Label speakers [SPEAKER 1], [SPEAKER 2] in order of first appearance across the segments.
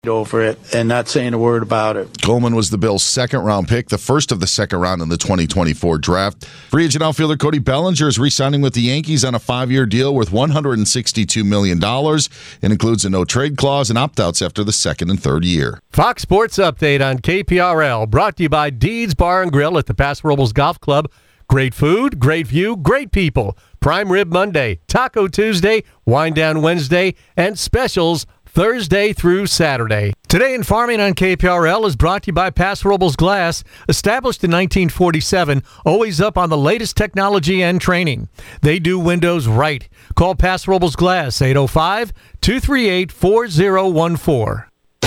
[SPEAKER 1] over it and not saying a word about it.
[SPEAKER 2] Coleman was the Bills' second-round pick, the first of the second round in the 2024 draft. Free agent outfielder Cody Bellinger is re-signing with the Yankees on a 5-year deal worth $162 million. It includes a no-trade clause and opt-outs after the second and third year.
[SPEAKER 3] Fox Sports Update on KPRL, brought to you by Deeds Bar and Grill at the Paso Robles Golf Club. Great food, great view, great people. Prime Rib Monday, Taco Tuesday, Wind Down Wednesday, and specials Thursday through Saturday. Today in Farming on KPRL is brought to you by Paso Robles Glass, established in 1947, always up on the latest technology and training. They do windows right. Call Paso Robles Glass, 805-238-4014.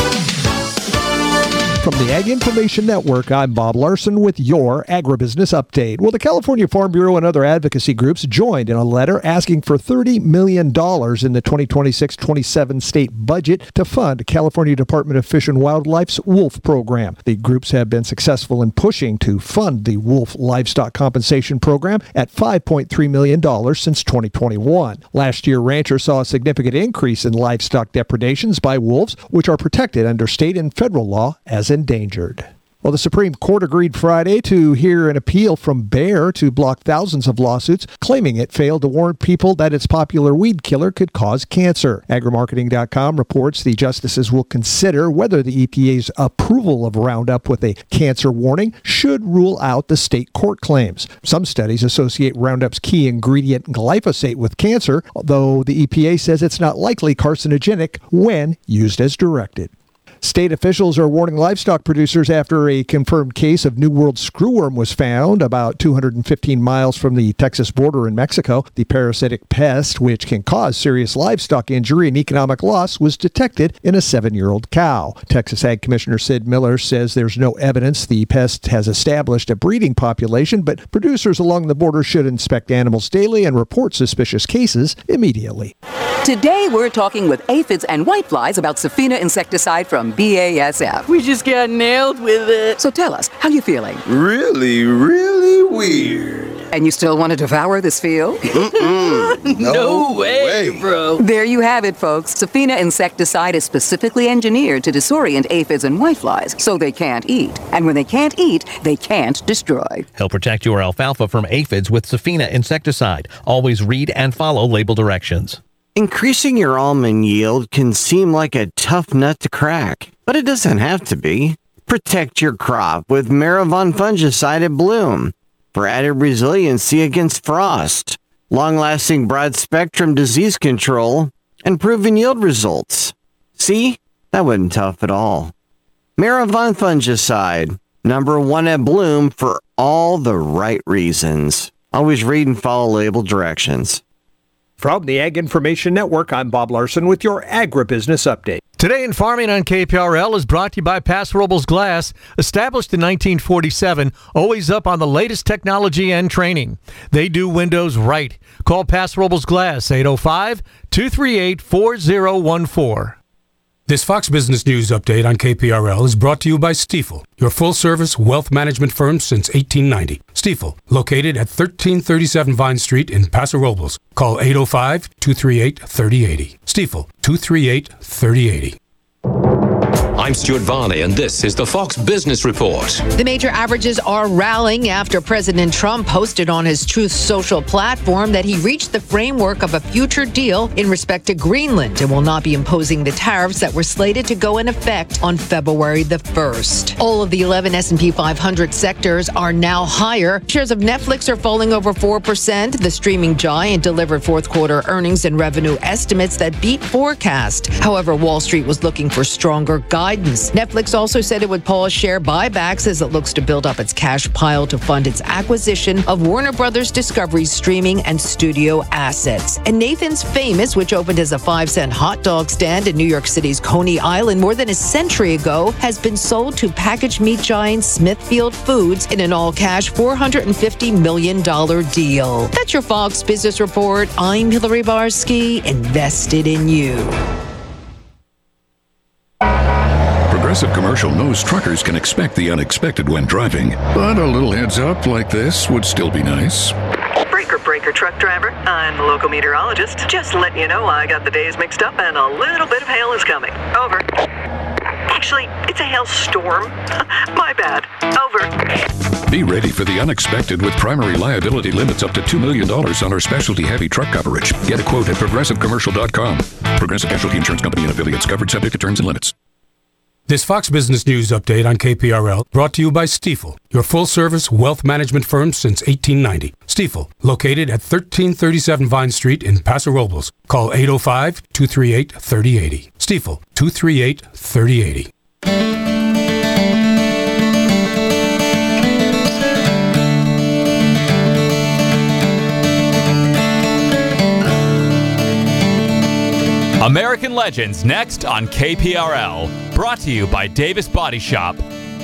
[SPEAKER 4] From the Ag Information Network, I'm Bob Larson with your Agribusiness Update. Well, the California Farm Bureau and other advocacy groups joined in a letter asking for $30 million in the 2026-27 state budget to fund California Department of Fish and Wildlife's wolf program. The groups have been successful in pushing to fund the wolf livestock compensation program at $5.3 million since 2021. Last year, ranchers saw a significant increase in livestock depredations by wolves, which are protected under state and federal law as endangered. Well, the Supreme Court agreed Friday to hear an appeal from Bayer to block thousands of lawsuits claiming it failed to warn people that its popular weed killer could cause cancer. Agrimarketing.com reports the justices will consider whether the EPA's approval of Roundup with a cancer warning should rule out the state court claims. Some studies associate Roundup's key ingredient glyphosate with cancer, though the EPA says it's not likely carcinogenic when used as directed. State officials are warning livestock producers after a confirmed case of New World screwworm was found about 215 miles from the Texas border in Mexico. The parasitic pest, which can cause serious livestock injury and economic loss, was detected in a 7-year-old cow. Texas Ag Commissioner Sid Miller says there's no evidence the pest has established a breeding population, but producers along the border should inspect animals daily and report suspicious cases immediately.
[SPEAKER 5] Today we're talking with aphids and whiteflies about Safina insecticide from BASF.
[SPEAKER 6] We just got nailed with it.
[SPEAKER 5] So tell us, how you feeling?
[SPEAKER 7] Really, really weird.
[SPEAKER 5] And you still want to devour this field?
[SPEAKER 6] No way, bro.
[SPEAKER 5] There you have it, folks. Safina insecticide is specifically engineered to disorient aphids and whiteflies, so they can't eat. And when they can't eat, they can't destroy.
[SPEAKER 8] Help protect your alfalfa from aphids with Safina insecticide. Always read and follow label directions.
[SPEAKER 9] Increasing your almond yield can seem like a tough nut to crack, but it doesn't have to be. Protect your crop with Maravon fungicide at Bloom for added resiliency against frost, long-lasting broad-spectrum disease control, and proven yield results. See? That wasn't tough at all. Maravon fungicide, #1 at Bloom for all the right reasons. Always read and follow label directions.
[SPEAKER 4] From the Ag Information Network, I'm Bob Larson with your Agribusiness Update.
[SPEAKER 3] Today in Farming on KPRL is brought to you by Paso Robles Glass, established in 1947, always up on the latest technology and training. They do windows right. Call Paso Robles Glass, 805-238-4014.
[SPEAKER 10] This Fox Business News update on KPRL is brought to you by Stifel, your full-service wealth management firm since 1890. Stifel, located at 1337 Vine Street in Paso Robles. Call 805-238-3080. Stifel, 238-3080.
[SPEAKER 11] I'm Stuart Varney, and this is the Fox Business Report.
[SPEAKER 12] The major averages are rallying after President Trump posted on his Truth Social platform that he reached the framework of a future deal in respect to Greenland and will not be imposing the tariffs that were slated to go in effect on February the 1st. All of the 11 S&P 500 sectors are now higher. Shares of Netflix are falling over 4%. The streaming giant delivered fourth quarter earnings and revenue estimates that beat forecast. However, Wall Street was looking for stronger guidance. Netflix also said it would pause share buybacks as it looks to build up its cash pile to fund its acquisition of Warner Brothers Discovery's streaming and studio assets. And Nathan's Famous, which opened as a 5-cent hot dog stand in New York City's Coney Island more than a century ago, has been sold to packaged meat giant Smithfield Foods in an all-cash $450 million deal. That's your Fox Business Report. I'm Hillary Barsky, invested in you.
[SPEAKER 13] Progressive Commercial knows truckers can expect the unexpected when driving, but a little heads up like this would still be nice.
[SPEAKER 14] Breaker truck driver, I'm the local meteorologist. Just letting you know I got the days mixed up and a little bit of hail is coming. Over. Actually, it's a hailstorm. My bad. Over.
[SPEAKER 13] Be ready for the unexpected with primary liability limits up to $2 million on our specialty heavy truck coverage. Get a quote at ProgressiveCommercial.com. Progressive Casualty Insurance Company and affiliates, covered subject to terms and limits.
[SPEAKER 10] This Fox Business News update on KPRL brought to you by Stifel, your full-service wealth management firm since 1890. Stifel, located at 1337 Vine Street in Paso Robles. Call 805-238-3080. Stifel, 238-3080.
[SPEAKER 15] American Legends next on KPRL. Brought to you by Davis Body Shop.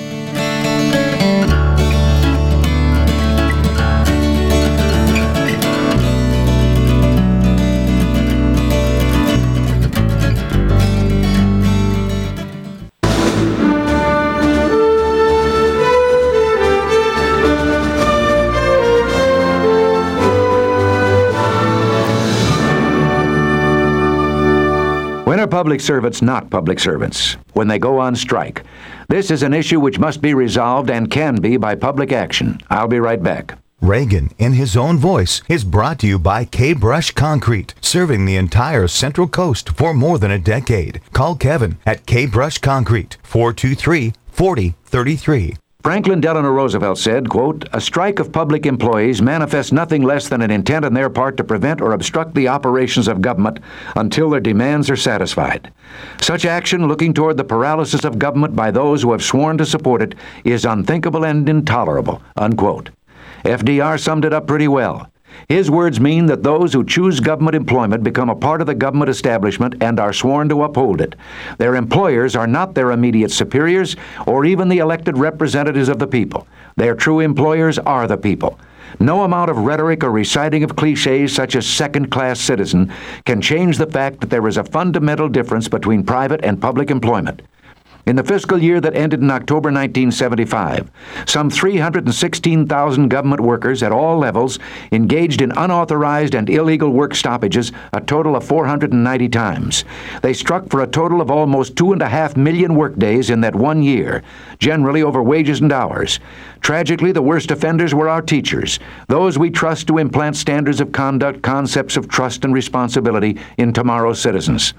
[SPEAKER 16] When are public servants not public servants? When they go on strike. This is an issue which must be resolved and can be by public action. I'll be right back.
[SPEAKER 17] Reagan, in his own voice, is brought to you by K-Brush Concrete, serving the entire Central Coast for more than a decade. Call Kevin at K-Brush Concrete, 423-4033.
[SPEAKER 16] Franklin Delano Roosevelt said, quote, "A strike of public employees manifests nothing less than an intent on their part to prevent or obstruct the operations of government until their demands are satisfied. Such action, looking toward the paralysis of government by those who have sworn to support it, is unthinkable and intolerable," unquote. FDR summed it up pretty well. His words mean that those who choose government employment become a part of the government establishment and are sworn to uphold it. Their employers are not their immediate superiors or even the elected representatives of the people. Their true employers are the people. No amount of rhetoric or reciting of cliches such as second-class citizen can change the fact that there is a fundamental difference between private and public employment. In the fiscal year that ended in October 1975, some 316,000 government workers at all levels engaged in unauthorized and illegal work stoppages a total of 490 times. They struck for a total of almost 2.5 million workdays in that 1 year, generally over wages and hours. Tragically, the worst offenders were our teachers, those we trust to implant standards of conduct, concepts of trust and responsibility in tomorrow's citizens.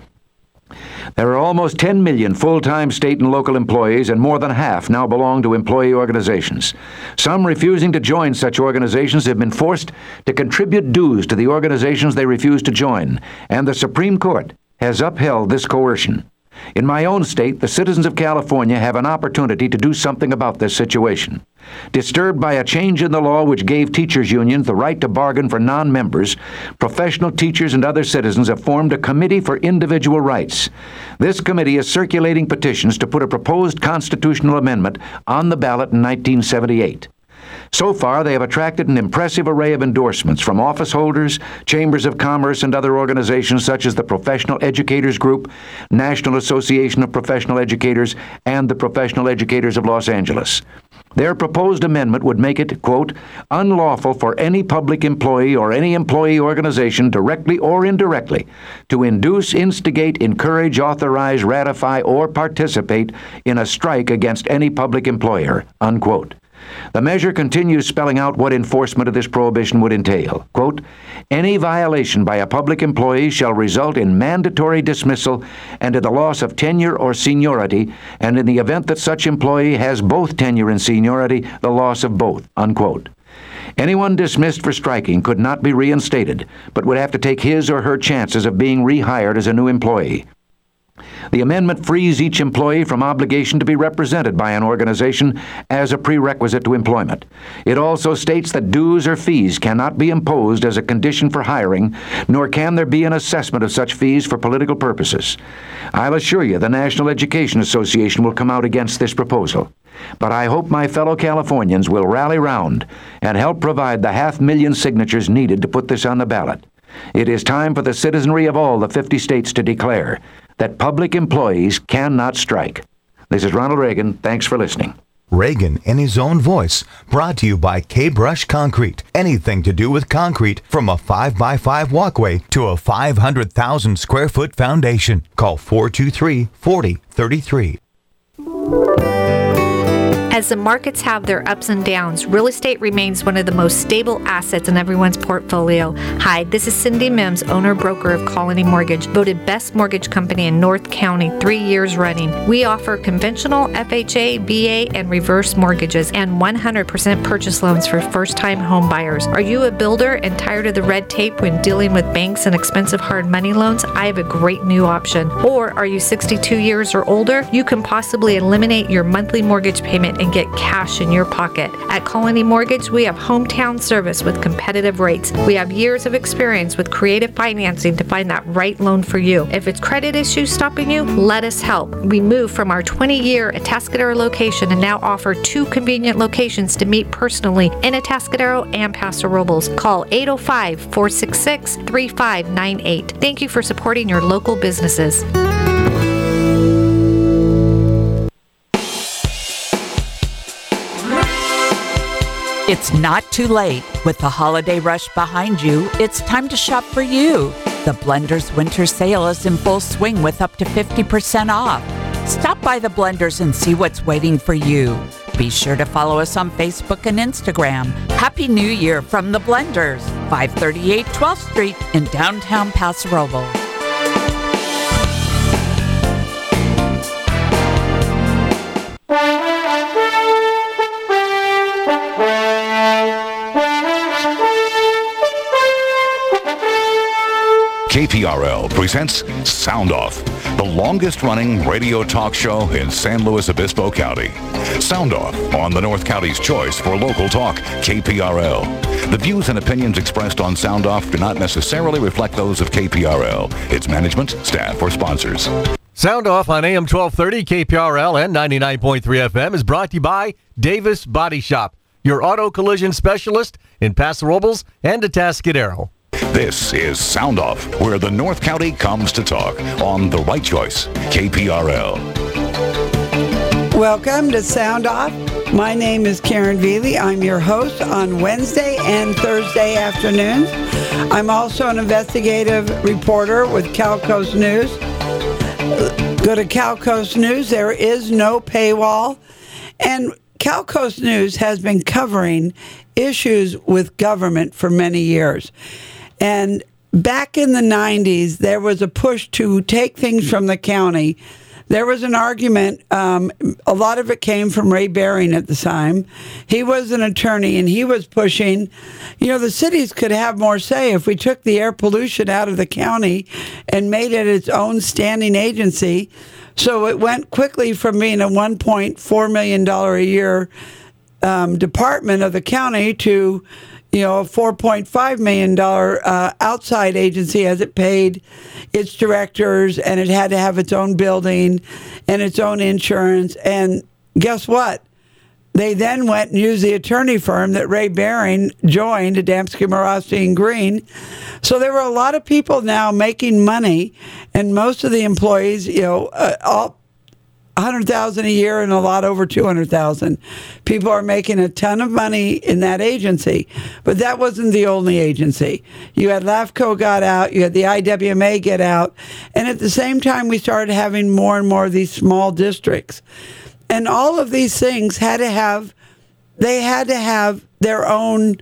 [SPEAKER 16] There are almost 10 million full-time state and local employees, and more than half now belong to employee organizations. Some refusing to join such organizations have been forced to contribute dues to the organizations they refuse to join, and the Supreme Court has upheld this coercion. In my own state, the citizens of California have an opportunity to do something about this situation. Disturbed by a change in the law which gave teachers' unions the right to bargain for non-members, professional teachers and other citizens have formed a committee for individual rights. This committee is circulating petitions to put a proposed constitutional amendment on the ballot in 1978. So far, they have attracted an impressive array of endorsements from office holders, chambers of commerce, and other organizations such as the Professional Educators Group, National Association of Professional Educators, and the Professional Educators of Los Angeles. Their proposed amendment would make it, quote, "unlawful for any public employee or any employee organization, directly or indirectly, to induce, instigate, encourage, authorize, ratify, or participate in a strike against any public employer," unquote. The measure continues spelling out what enforcement of this prohibition would entail. Quote, "Any violation by a public employee shall result in mandatory dismissal and in the loss of tenure or seniority, and in the event that such employee has both tenure and seniority, the loss of both," unquote. Anyone dismissed for striking could not be reinstated, but would have to take his or her chances of being rehired as a new employee. The amendment frees each employee from obligation to be represented by an organization as a prerequisite to employment. It also states that dues or fees cannot be imposed as a condition for hiring, nor can there be an assessment of such fees for political purposes. I'll assure you the National Education Association will come out against this proposal. But I hope my fellow Californians will rally round and help provide the 500,000 signatures needed to put this on the ballot. It is time for the citizenry of all the 50 states to declare that public employees cannot strike. This is Ronald Reagan. Thanks for listening.
[SPEAKER 17] Reagan, in his own voice, brought to you by K-Brush Concrete. Anything to do with concrete, from a 5x5 walkway to a 500,000 square foot foundation. Call 423-4033.
[SPEAKER 18] As the markets have their ups and downs, real estate remains one of the most stable assets in everyone's portfolio. Hi, this is Cindy Mims, owner-broker of Colony Mortgage, voted best mortgage company in North County 3 years running. We offer conventional FHA, VA, and reverse mortgages and 100% purchase loans for first-time home buyers. Are you a builder and tired of the red tape when dealing with banks and expensive hard money loans? I have a great new option. Or are you 62 years or older? You can possibly eliminate your monthly mortgage payment and get cash in your pocket. At Colony Mortgage, we have hometown service with competitive rates. We have years of experience with creative financing to find that right loan for you. If it's credit issues stopping you, let us help. We moved from our 20-year Atascadero location and now offer 2 convenient locations to meet personally in Atascadero and Paso Robles. Call 805-466-3598. Thank you for supporting your local businesses.
[SPEAKER 19] It's not too late. With the holiday rush behind you, it's time to shop for you. The Blenders Winter Sale is in full swing with up to 50% off. Stop by the Blenders and see what's waiting for you. Be sure to follow us on Facebook and Instagram. Happy New Year from the Blenders, 538 12th Street in downtown Paso Robles.
[SPEAKER 20] KPRL presents Sound Off, the longest-running radio talk show in San Luis Obispo County. Sound Off on the North County's choice for local talk, KPRL. The views and opinions expressed on Sound Off do not necessarily reflect those of KPRL, its management, staff, or sponsors.
[SPEAKER 3] Sound Off on AM 1230, KPRL, and 99.3 FM is brought to you by Davis Body Shop, your auto collision specialist in Paso Robles and Atascadero.
[SPEAKER 20] This is Sound Off, where the North County comes to talk on The Right Choice, KPRL.
[SPEAKER 21] Welcome to Sound Off. My name is Karen Veely. I'm your host on Wednesday and Thursday afternoons. I'm also an investigative reporter with Cal Coast News. Go to Cal Coast News. There is no paywall. And Cal Coast News has been covering issues with government for many years. And back in the 90s, there was a push to take things from the county. There was an argument. A lot of it came from Ray Baring at the time. He was an attorney, and he was pushing, the cities could have more say if we took the air pollution out of the county and made it its own standing agency. So it went quickly from being a $1.4 million a year department of the county to a $4.5 million outside agency as it paid its directors, and it had to have its own building and its own insurance. And guess what? They then went and used the attorney firm that Ray Baring joined, Adamski, Morosky, and Green. So there were a lot of people now making money, and most of the employees, all $100,000 a year and a lot over $200,000. People are making a ton of money in that agency, but that wasn't the only agency. You had LAFCO got out, you had the IWMA get out, and at the same time we started having more and more of these small districts. And all of these things had to have their own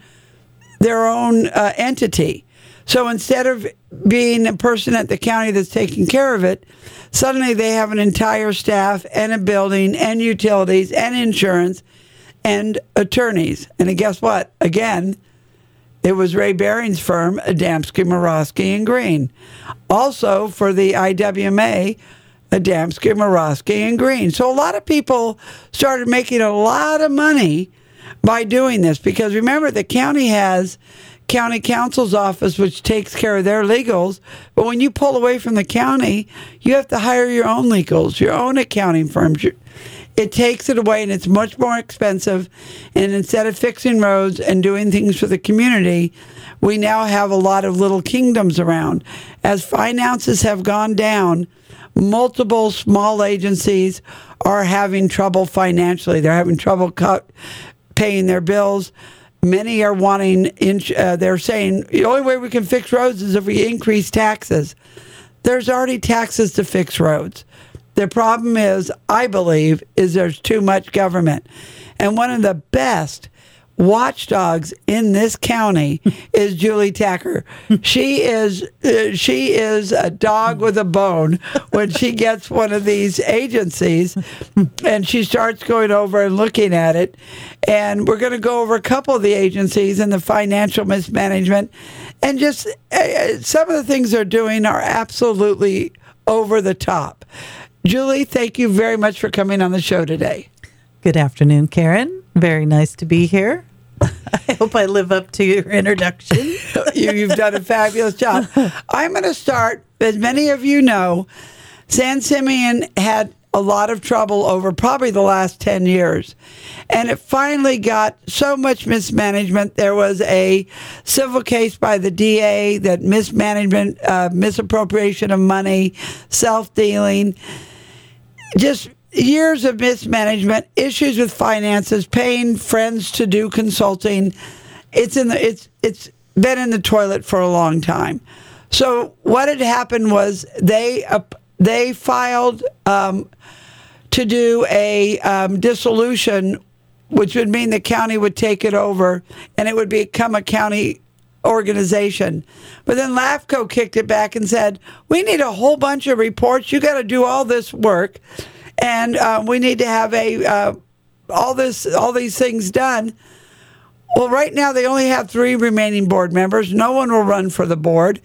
[SPEAKER 21] entity. So instead of being a person at the county that's taking care of it, suddenly they have an entire staff and a building and utilities and insurance and attorneys. And guess what? Again, it was Ray Baring's firm, Adamski, Morosky, and Green. Also for the IWMA, Adamski, Morosky, and Green. So a lot of people started making a lot of money by doing this, because remember, the county has county counsel's office, which takes care of their legals. But when you pull away from the county, you have to hire your own legals, your own accounting firms. It takes it away, and it's much more expensive. And instead of fixing roads and doing things for the community, we now have a lot of little kingdoms around. As finances have gone down, multiple small agencies are having trouble financially. They're having trouble paying their bills. Many are wanting, they're saying the only way we can fix roads is if we increase taxes. There's already taxes to fix roads. The problem is, I believe, is there's too much government. And one of the best watchdogs in this county is Julie Tacker. She is a dog with a bone when she gets one of these agencies and she starts going over and looking at it. And we're going to go over a couple of the agencies and the financial mismanagement, and just some of the things they're doing are absolutely over the top. Julie, thank you very much for coming on the show today.
[SPEAKER 1] Good afternoon, Karen. Very nice to be here. I hope I live up to your introduction.
[SPEAKER 21] You've done a fabulous job. I'm going to start, as many of you know, San Simeon had a lot of trouble over probably the last 10 years. And it finally got so much mismanagement. There was a civil case by the DA that mismanagement, misappropriation of money, self-dealing, just years of mismanagement, issues with finances, paying friends to do consulting. It's been in the toilet for a long time. So what had happened was they filed to do a dissolution, which would mean the county would take it over and it would become a county organization. But then LAFCO kicked it back and said, we need a whole bunch of reports. You got to do all this work. And we need to have all these things done. Well, right now they only have 3 remaining board members. No one will run for the board.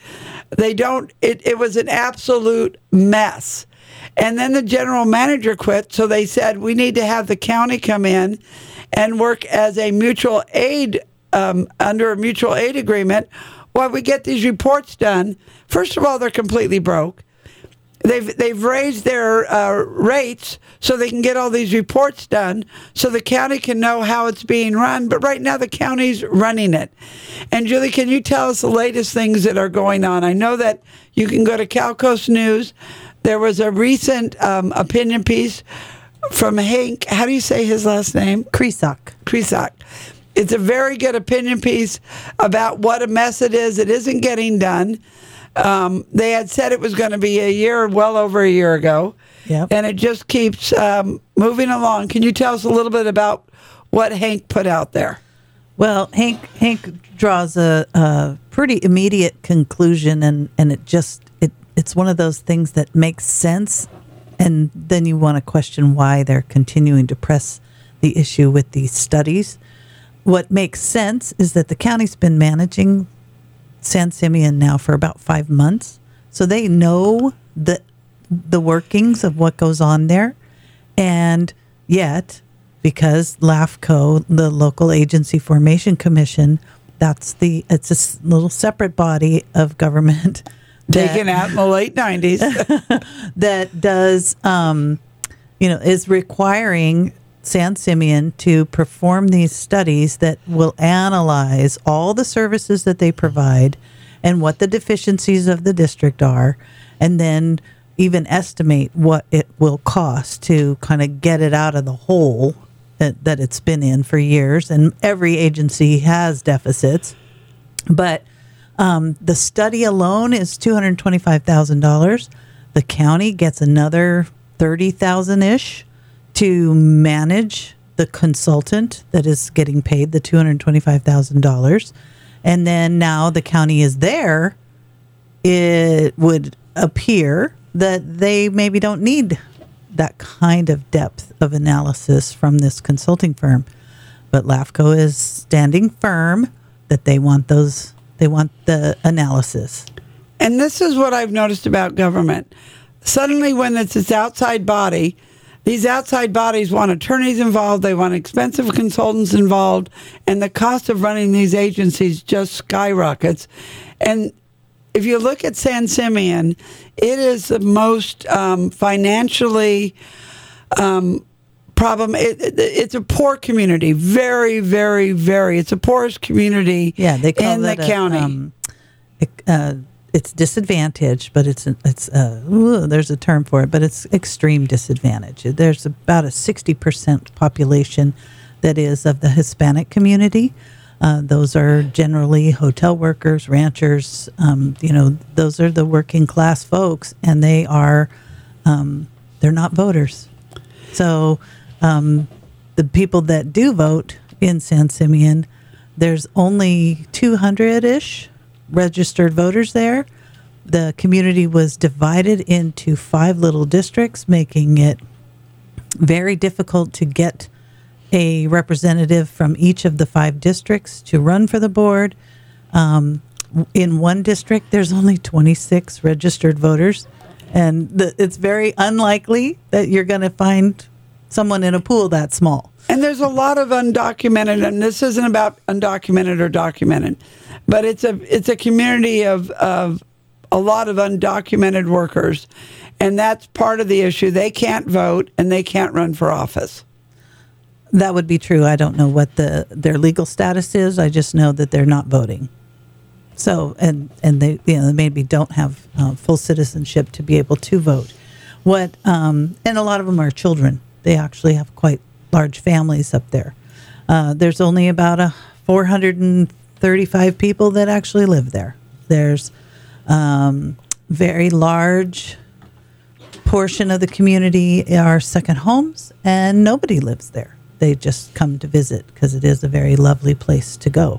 [SPEAKER 21] It was an absolute mess. And then the general manager quit, so they said, we need to have the county come in and work as a mutual aid, under a mutual aid agreement while we get these reports done. First of all, they're completely broke. They've raised their rates so they can get all these reports done so the county can know how it's being run. But right now the county's running it. And Julie, can you tell us the latest things that are going on? I know that you can go to Cal Coast News. There was a recent opinion piece from Hank. How do you say his last name? Krisak. It's a very good opinion piece about what a mess it is. It isn't getting done. They had said it was going to be well over a year ago. Yep. And it just keeps moving along. Can you tell us a little bit about what Hank put out there?
[SPEAKER 1] Well, Hank draws a pretty immediate conclusion, and it's one of those things that makes sense, and then you want to question why they're continuing to press the issue with these studies. What makes sense is that the county's been managing San Simeon now for about 5 months, so they know the workings of what goes on there, and yet, because LAFCO, the Local Agency Formation Commission, it's a little separate body of government
[SPEAKER 21] taken out in the late 90s
[SPEAKER 1] that does, is requiring San Simeon to perform these studies that will analyze all the services that they provide and what the deficiencies of the district are, and then even estimate what it will cost to kind of get it out of the hole that it's been in for years. And every agency has deficits. But the study alone is $225,000. The county gets another $30,000-ish to manage the consultant that is getting paid the $225,000. And then now the county is there, it would appear that they maybe don't need that kind of depth of analysis from this consulting firm. But LAFCO is standing firm that they want the analysis.
[SPEAKER 21] And this is what I've noticed about government. Suddenly when it's this outside body, these outside bodies want attorneys involved, they want expensive consultants involved, and the cost of running these agencies just skyrockets. And if you look at San Simeon, it is the most financially problem. It's a poor community, very, very, very. It's the poorest community they call in the county.
[SPEAKER 1] It's disadvantaged, but there's a term for it, but it's extreme disadvantage. There's about a 60% population that is of the Hispanic community. Those are generally hotel workers, ranchers. Those are the working class folks, and they are they're not voters. So the people that do vote in San Simeon, there's only 200-ish registered voters there. The community was divided into 5 little districts, making it very difficult to get a representative from each of the 5 districts to run for the board. In one district, there's only 26 registered voters, and it's very unlikely that you're going to find someone in a pool that small.
[SPEAKER 21] And there's a lot of undocumented, and this isn't about undocumented or documented, but it's a community of a lot of undocumented workers, and that's part of the issue. They can't vote and they can't run for office.
[SPEAKER 1] That would be true. I don't know what their legal status is. I just know that they're not voting. So, and they maybe don't have full citizenship to be able to vote. And a lot of them are children. They actually have quite large families up there. There's only about 435 people that actually live there. There's very large portion of the community are second homes, and nobody lives there. They just come to visit because it is a very lovely place to go.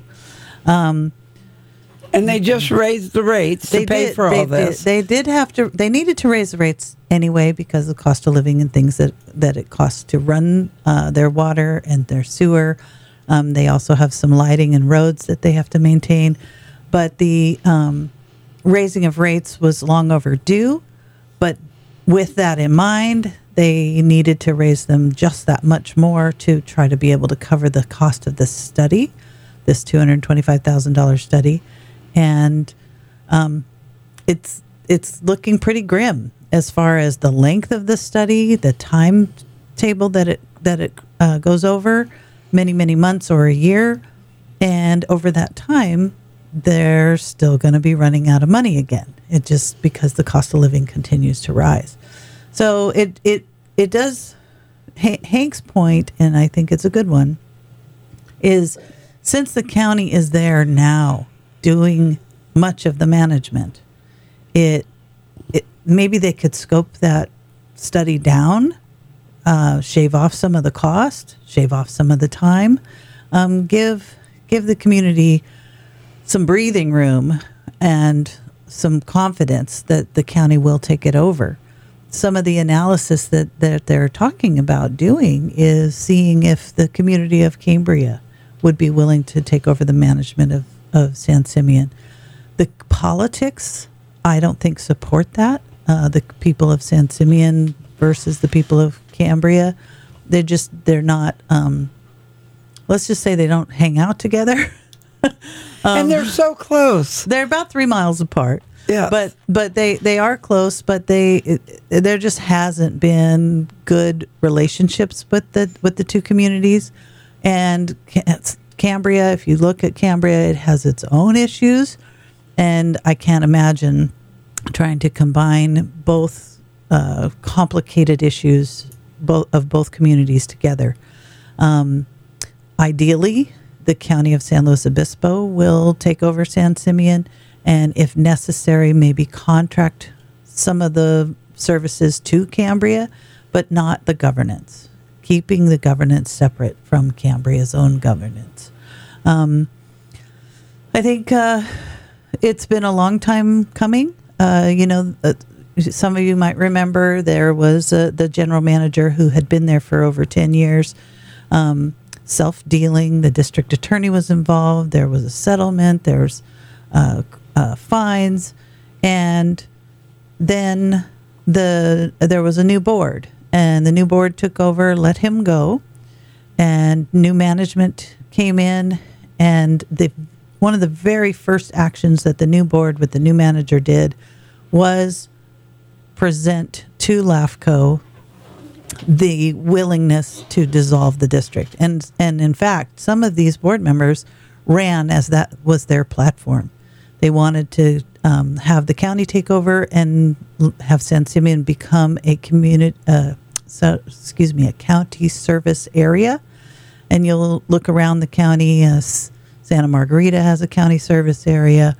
[SPEAKER 21] And they just raised the rates to pay for all this.
[SPEAKER 1] They needed to raise the rates anyway because of the cost of living and things that it costs to run their water and their sewer. They also have some lighting and roads that they have to maintain. But the raising of rates was long overdue. But with that in mind, they needed to raise them just that much more to try to be able to cover the cost of this study, this $225,000 study. And it's looking pretty grim as far as the length of the study, the timetable that it goes over, many months or a year, and over that time, they're still going to be running out of money again. It just because the cost of living continues to rise. So it does. Hank's point, and I think it's a good one, is since the county is there now doing much of the management, it maybe they could scope that study down, shave off some of the cost, shave off some of the time, give the community some breathing room and some confidence that the county will take it over. Some of the analysis that they're talking about doing is seeing if the community of Cambria would be willing to take over the management of San Simeon. The politics, I don't think, support that. The people of San Simeon versus the people of Cambria, they're not, let's just say they don't hang out together.
[SPEAKER 21] And they're so close.
[SPEAKER 1] They're about 3 miles apart.
[SPEAKER 21] Yeah.
[SPEAKER 1] But they are close, but there just hasn't been good relationships with the two communities. And Cambria, if you look at Cambria, it has its own issues, and I can't imagine trying to combine both complicated issues of both communities together. Ideally, the county of San Luis Obispo will take over San Simeon, and if necessary, maybe contract some of the services to Cambria, but not the governance, keeping the governance separate from Cambria's own governance. I think it's been a long time coming. Some of you might remember there was the general manager who had been there for over 10 years, self-dealing. The district attorney was involved. There was a settlement. There's fines. And then there was a new board. And the new board took over, let him go. And new management came in. And one of the very first actions that the new board with the new manager did was present to LAFCO the willingness to dissolve the district. And in fact, some of these board members ran as that was their platform. They wanted to have the county take over and have San Simeon become a county service area. And you'll look around the county. Santa Margarita has a county service area.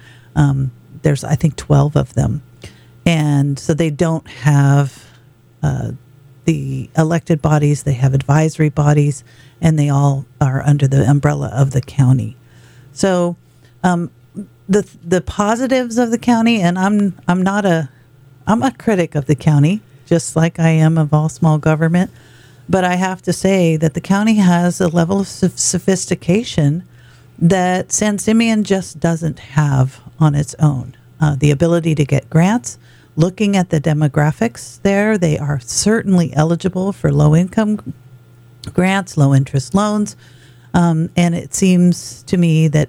[SPEAKER 1] There's, I think, 12 of them. And so they don't have the elected bodies, they have advisory bodies, and they all are under the umbrella of the county. So the positives of the county, and I'm a critic of the county, just like I am of all small government, but I have to say that the county has a level of sophistication that San Simeon just doesn't have on its own. The ability to get grants. Looking at the demographics there, they are certainly eligible for low-income grants, low-interest loans, and it seems to me that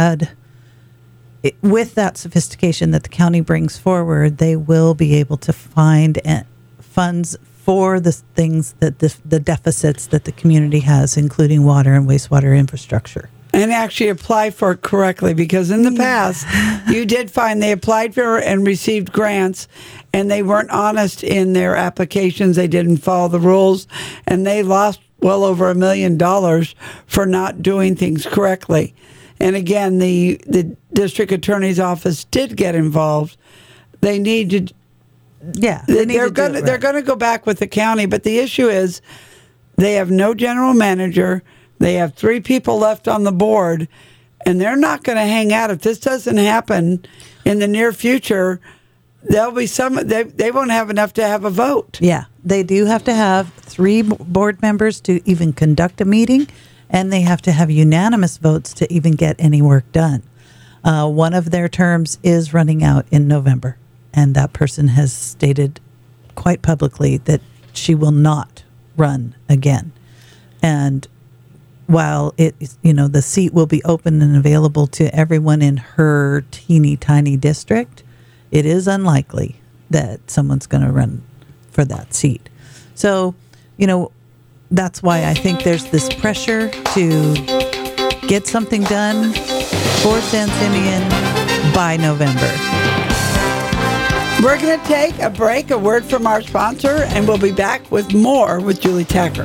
[SPEAKER 1] with that sophistication that the county brings forward, they will be able to find funds for the things that the deficits that the community has, including water and wastewater infrastructure.
[SPEAKER 21] And actually apply for it correctly, because in the past, you did find they applied for and received grants, and they weren't honest in their applications. They didn't follow the rules, and they lost well over $1 million for not doing things correctly. And again, the district attorney's office did get involved. They need to.
[SPEAKER 1] Yeah,
[SPEAKER 21] they're going to go back with the county, but the issue is they have no general manager. They have 3 people left on the board, and they're not going to hang out. If this doesn't happen in the near future, there'll be they won't have enough to have a vote.
[SPEAKER 1] Yeah, they do have to have 3 board members to even conduct a meeting, and they have to have unanimous votes to even get any work done. One of their terms is running out in November, and that person has stated quite publicly that she will not run again. And while the seat will be open and available to everyone in her teeny tiny district, it is unlikely that someone's going to run for that seat. So, that's why I think there's this pressure to get something done for San Simeon by November.
[SPEAKER 21] We're going to take a break, a word from our sponsor, and we'll be back with more with Julie Tacker.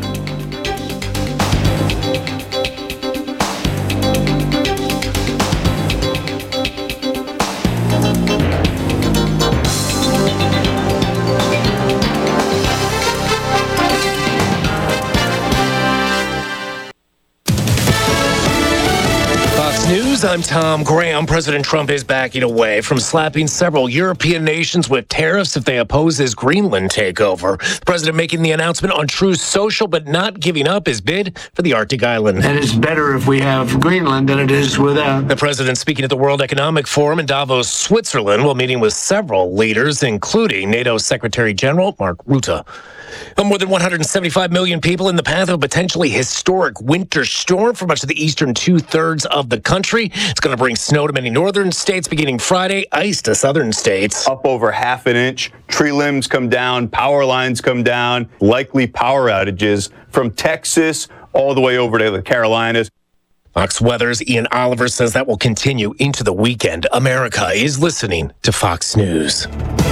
[SPEAKER 2] News, I'm Tom Graham. President Trump is backing away from slapping several European nations with tariffs if they oppose his Greenland takeover. The president making the announcement on Truth Social, but not giving up his bid for the Arctic island.
[SPEAKER 22] And it's better if we have Greenland than it is without.
[SPEAKER 2] The president speaking at the World Economic Forum in Davos, Switzerland, while meeting with several leaders, including NATO Secretary General Mark Rutte. More than 175 million people in the path of a potentially historic winter storm for much of the eastern 2/3 of the country. It's going to bring snow to many northern states beginning Friday, ice to southern states.
[SPEAKER 23] Up over half an inch, tree limbs come down, power lines come down, likely power outages from Texas all the way over to the Carolinas.
[SPEAKER 2] Fox Weather's Ian Oliver says that will continue into the weekend. America is listening to Fox News.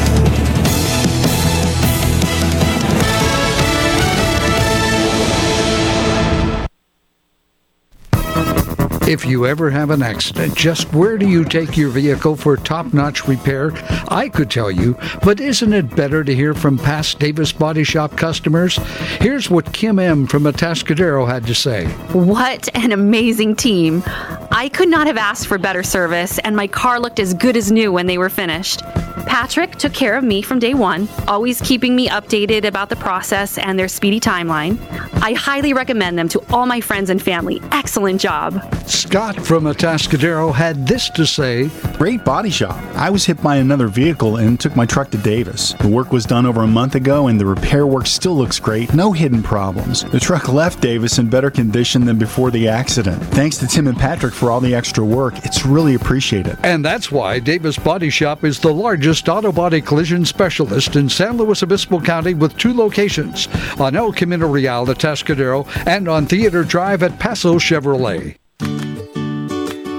[SPEAKER 24] If you ever have an accident, just where do you take your vehicle for top-notch repair? I could tell you, but isn't it better to hear from past Davis Body Shop customers? Here's what Kim M. from Atascadero had to say.
[SPEAKER 25] What an amazing team. I could not have asked for better service, and my car looked as good as new when they were finished. Patrick took care of me from day one, always keeping me updated about the process and their speedy timeline. I highly recommend them to all my friends and family. Excellent job.
[SPEAKER 24] Scott from Atascadero had this to say.
[SPEAKER 26] Great body shop. I was hit by another vehicle and took my truck to Davis. The work was done over a month ago and the repair work still looks great. No hidden problems. The truck left Davis in better condition than before the accident. Thanks to Tim and Patrick for all the extra work. It's really appreciated.
[SPEAKER 24] And that's why Davis Body Shop is the largest auto body collision specialist in San Luis Obispo County with 2 locations, on El Camino Real at Atascadero and on Theater Drive at Paso Chevrolet.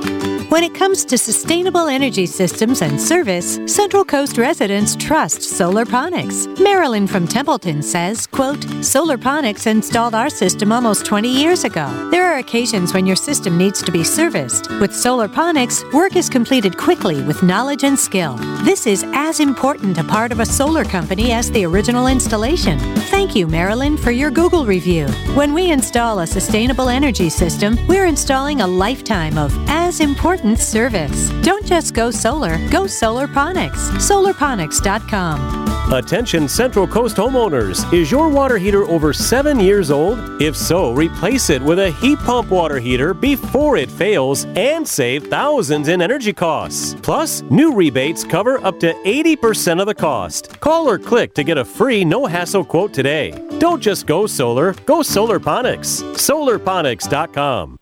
[SPEAKER 4] When it comes to sustainable energy systems and service, Central Coast residents trust Solarponics. Marilyn from Templeton says, quote, Solarponics installed our system almost 20 years ago. There are occasions when your system needs to be serviced. With Solarponics, work is completed quickly with knowledge and skill. This is as important a part of a solar company as the original installation. Thank you, Marilyn, for your Google review. When we install a sustainable energy system, we're installing a lifetime of as important service. Don't just go solar, go Solarponics. Solarponics.com.
[SPEAKER 5] Attention Central Coast homeowners. Is your water heater over 7 years old? If so, replace it with a heat pump water heater before it fails and save thousands in energy costs. Plus, new rebates cover up to 80% of the cost. Call or click to get a free no-hassle quote today. Don't just go solar, go Solarponics. Solarponics.com.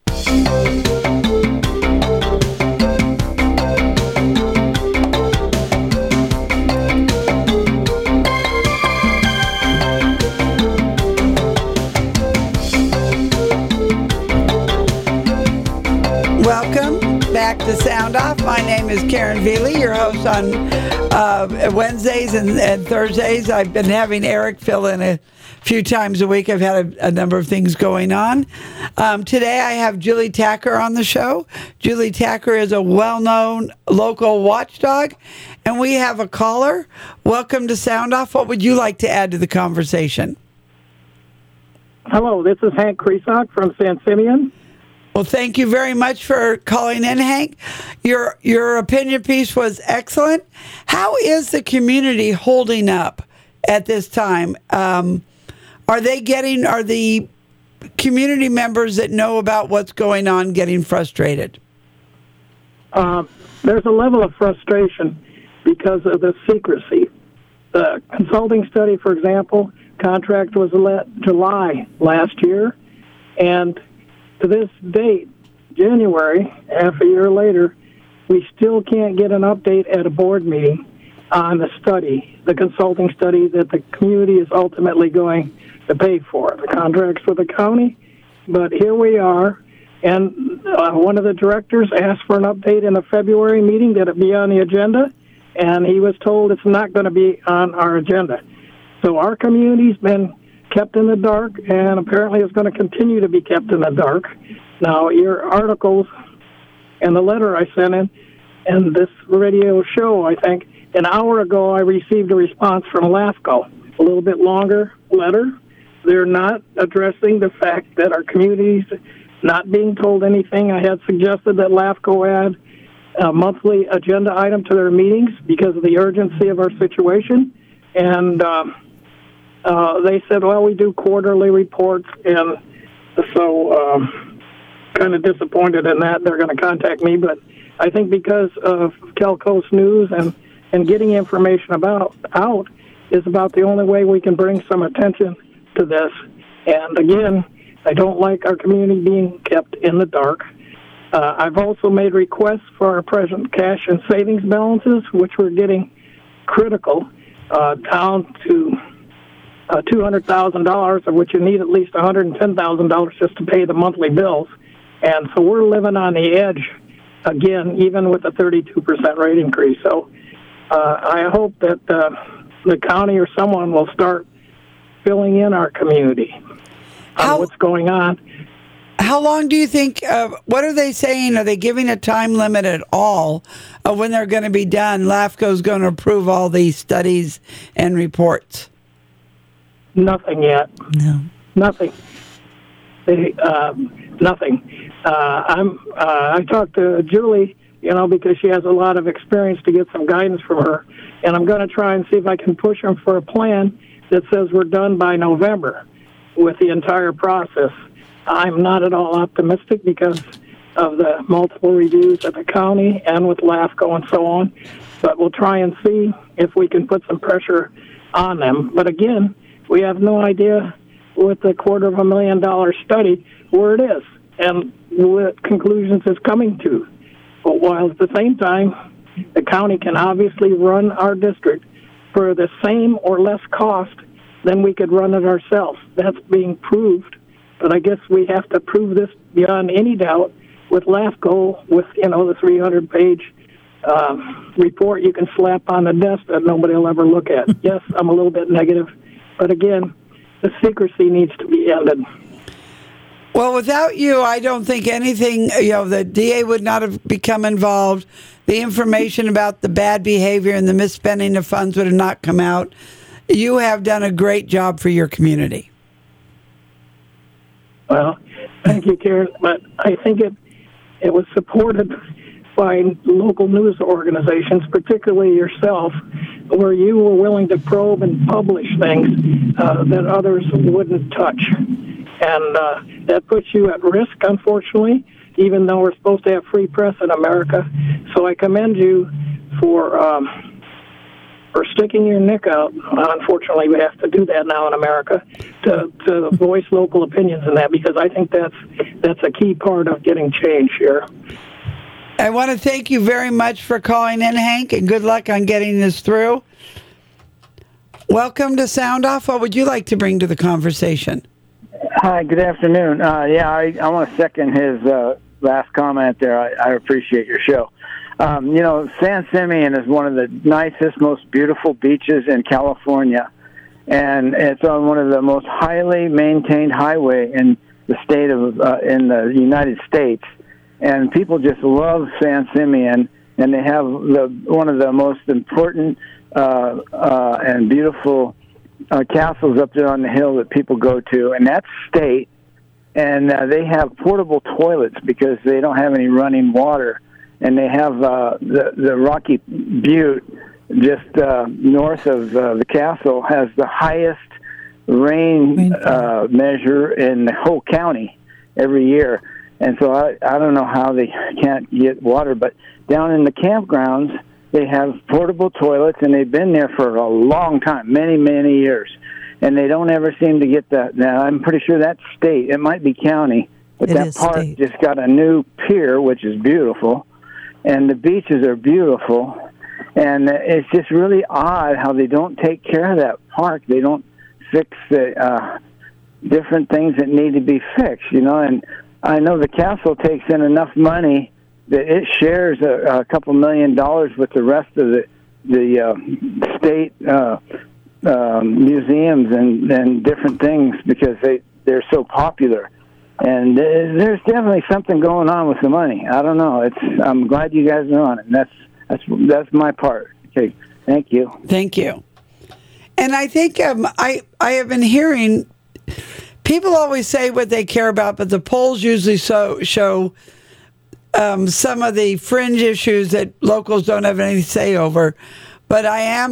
[SPEAKER 21] Welcome back to Sound Off. My name is Karen Veely, your host on Wednesdays and Thursdays. I've been having Eric fill in a few times a week. I've had a number of things going on. Today I have Julie Tacker on the show. Julie Tacker is a well-known local watchdog, and we have a caller. Welcome to Sound Off. What would you like to add to the conversation?
[SPEAKER 6] Hello, this is Hank Kresak from San Simeon.
[SPEAKER 21] Well, thank you very much for calling in, Hank. Your opinion piece was excellent. How is the community holding up at this time? Are the community members that know about what's going on getting frustrated?
[SPEAKER 6] There's a level of frustration because of the secrecy. The consulting study, for example, contract was July last year, and to this date, January, half a year later, we still can't get an update at a board meeting on the study, the consulting study that the community is ultimately going to pay for. The contract's with the county, but here we are, and one of the directors asked for an update in the February meeting that it be on the agenda, and he was told it's not going to be on our agenda. So our community's been kept in the dark, and apparently it's going to continue to be kept in the dark. Now, your articles and the letter I sent in, and this radio show, I think, an hour ago I received a response from LAFCO, a little bit longer letter. They're not addressing the fact that our community's not being told anything. I had suggested that LAFCO add a monthly agenda item to their meetings because of the urgency of our situation, and they said, well, we do quarterly reports, and so kind of disappointed in that. They're going to contact me, but I think because of Cal Coast News and getting information out is about the only way we can bring some attention to this. And again, I don't like our community being kept in the dark. I've also made requests for our present cash and savings balances, which we're getting critical, down to $200,000, of which you need at least $110,000 just to pay the monthly bills. And so we're living on the edge, again, even with a 32% rate increase. So I hope that the county or someone will start filling in our community on what's going on.
[SPEAKER 21] How long do you think, what are they saying? Are they giving a time limit at all of when they're going to be done? LAFCO's going to approve all these studies and reports?
[SPEAKER 6] Nothing yet.
[SPEAKER 21] No.
[SPEAKER 6] Nothing. Nothing. I talked to Julie, because she has a lot of experience, to get some guidance from her, and I'm going to try and see if I can push them for a plan that says we're done by November with the entire process. I'm not at all optimistic because of the multiple reviews at the county and with LAFCO and so on, but we'll try and see if we can put some pressure on them. But again, we have no idea with the $250,000 study where it is and what conclusions it's coming to. But while at the same time, the county can obviously run our district for the same or less cost than we could run it ourselves. That's being proved. But I guess we have to prove this beyond any doubt with LAFCO, with the 300-page report you can slap on the desk that nobody will ever look at. Yes, I'm a little bit negative, but again, the secrecy needs to be ended.
[SPEAKER 21] Well, without you, I don't think anything, the DA would not have become involved. The information about the bad behavior and the misspending of funds would have not come out. You have done a great job for your community.
[SPEAKER 6] Well, thank you, Karen, but I think it was supported by local news organizations, particularly yourself, where you were willing to probe and publish things that others wouldn't touch. And that puts you at risk, unfortunately, even though we're supposed to have free press in America. So I commend you for sticking your neck out. Unfortunately, we have to do that now in America to voice local opinions in that, because I think that's a key part of getting change here.
[SPEAKER 21] I want to thank you very much for calling in, Hank, and good luck on getting this through. Welcome to Sound Off. What would you like to bring to the conversation?
[SPEAKER 7] Hi, good afternoon. I want to second his last comment there. I appreciate your show. San Simeon is one of the nicest, most beautiful beaches in California, and it's on one of the most highly maintained highway in the state of in the United States. And people just love San Simeon, and they have one of the most important and beautiful castles up there on the hill that people go to, and that's state. And they have portable toilets because they don't have any running water, and they have the Rocky Butte just north of the castle has the highest rain measure in the whole county every year. And so I don't know how they can't get water, but down in the campgrounds, they have portable toilets, and they've been there for a long time, many, many years. And they don't ever seem to get that. Now, I'm pretty sure that's state. It might be county, but that park just got a new pier, which is beautiful, and the beaches are beautiful. And it's just really odd how they don't take care of that park. They don't fix the different things that need to be fixed, and I know the castle takes in enough money that it shares a couple $1 million with the rest of the state museums and different things because they're so popular. And there's definitely something going on with the money. I don't know. I'm glad you guys are on it. And that's my part. Okay, thank you.
[SPEAKER 21] Thank you. And I think I have been hearing. People always say what they care about, but the polls usually show some of the fringe issues that locals don't have any say over. But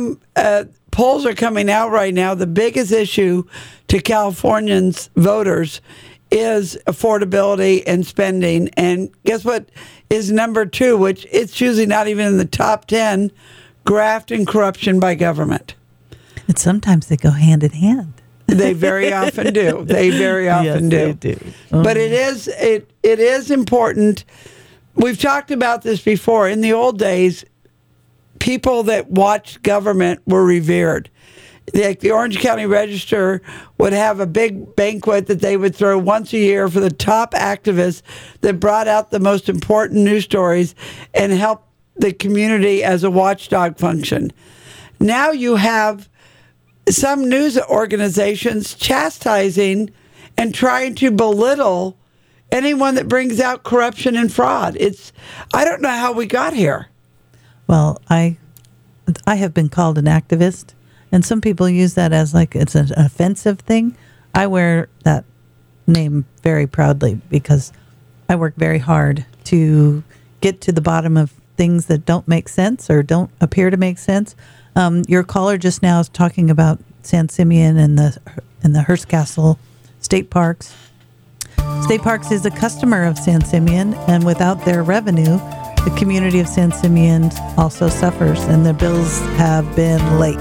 [SPEAKER 21] polls are coming out right now. The biggest issue to Californians voters is affordability and spending. And guess what is number 2, which it's usually not even in the top 10, graft and corruption by government.
[SPEAKER 1] And sometimes they go hand in hand.
[SPEAKER 21] They very often do. They very often do.
[SPEAKER 1] They do.
[SPEAKER 21] But it is important. We've talked about this before. In the old days, people that watched government were revered. Like the Orange County Register would have a big banquet that they would throw once a year for the top activists that brought out the most important news stories and helped the community as a watchdog function. Now you have some news organizations chastising and trying to belittle anyone that brings out corruption and fraud. I don't know how we got here.
[SPEAKER 1] Well, I have been called an activist, and some people use that as like it's an offensive thing. I wear that name very proudly because I work very hard to get to the bottom of things that don't make sense or don't appear to make sense. Your caller just now is talking about San Simeon and the Hearst Castle State Parks. State Parks is a customer of San Simeon, and without their revenue, the community of San Simeon also suffers, and their bills have been late.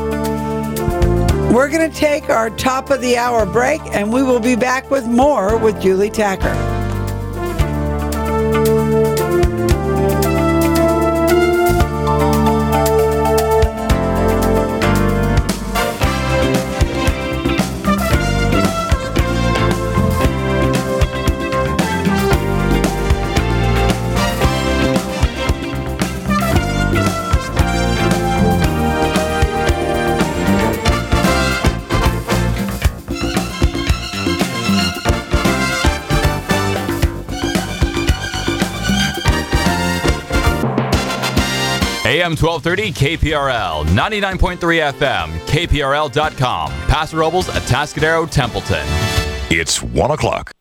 [SPEAKER 21] We're going to take our top of the hour break, and we will be back with more with Julie Tacker.
[SPEAKER 15] AM 1230 KPRL, 99.3 FM, KPRL.com. Paso Robles, Atascadero, Templeton.
[SPEAKER 20] It's 1 o'clock.